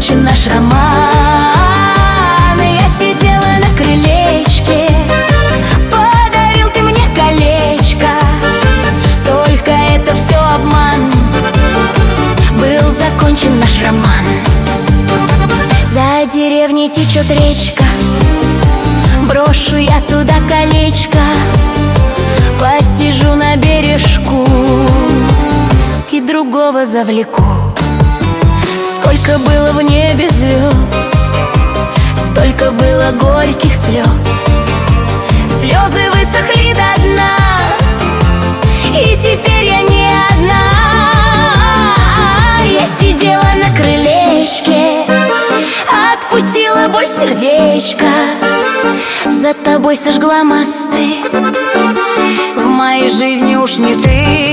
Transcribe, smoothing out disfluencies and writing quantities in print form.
закончен наш роман. Я сидела на крылечке, подарил ты мне колечко. Только это все обман, был закончен наш роман. За деревней течет речка, брошу я туда колечко. Посижу на бережку и другого завлеку. Сколько было в небе звезд, столько было горьких слез. Слезы высохли до дна, и теперь я не одна. Я сидела на крылечке, отпустила боль сердечко. За тобой сожгла мосты, в моей жизни уж не ты.